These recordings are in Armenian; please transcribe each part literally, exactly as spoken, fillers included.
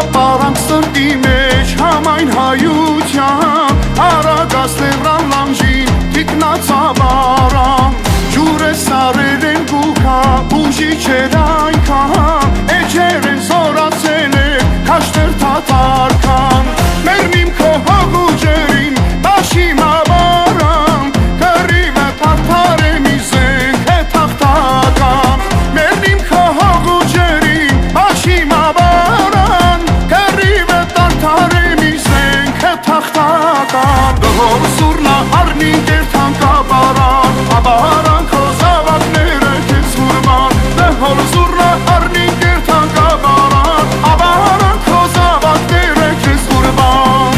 պարանք սրտի մեջ համայն հայության, արագասներան լանջին թիկնացաբարան, ջուրը սարեր են գուքա, ուժի չեր այնքան, էջեր են զորացել է, քաշտեր թաթարքան, մերնիմ քո հողու ջերին, բաշիմա բարան, կռիվը թարթար է մի զենք է թախտական, մերնիմ քո հողու ջերին, բաշիմա բարան, կռիվը թարթար է մի զենք է թախտական, դհոր սուրնա արնին կերթան կաբարան, աբարան քո զավակները քեզ հուրման, դհոր սուրնա արնին կերթան կաբարան, աբարան քո զավակները քեզ հուրման.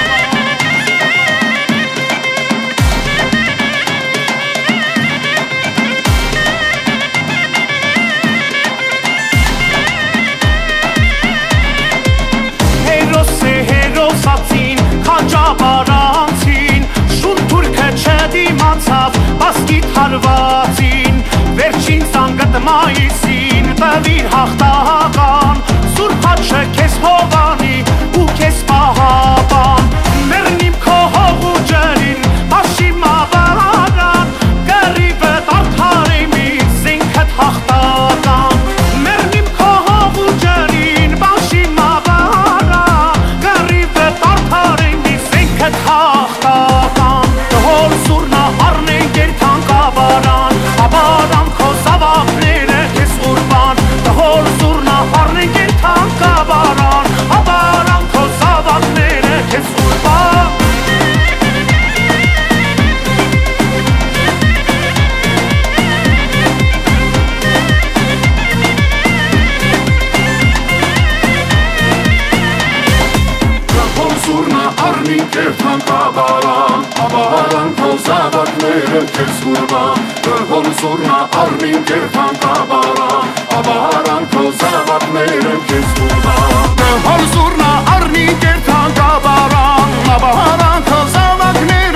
Հերոսե հերոսացին, քաջաբարանցին, շուն թուրքը չդիմացավ, բասկիթ հարվածին, վերջին ծանգտ մայիսին, տվիր հաղթական, սուրբ հաչը քեզ հովանի ու քեզ պահապան, մերնիմ քո հողու ջերին, բաշիմա բարան, կռիվը տարթար է մի զենքդ հաղթական, մերնիմ քո հողու ջերին, բաշիմա բարան, կռիվը տարթար է մի զենքդ հաղթական, դհոր սուրնա առնեն կերթան կաբարան, աբարան քո զավակները քեզ ուրբան, դհոր սուրնա առնեն կերթան կաբարան, աբարան քո զավակները քեզ ուրբան. Դհոր սուրնա առնին կերթան կաբարան, աբարան քո զավակները քեզ ուրբան, դհոր սուրնա առնին կերթան կաբարան, աբարան քո զավակները քեզ ուրբան, դհոր սուրնա առնին կերթան կաբարան, աբարան քո զավակները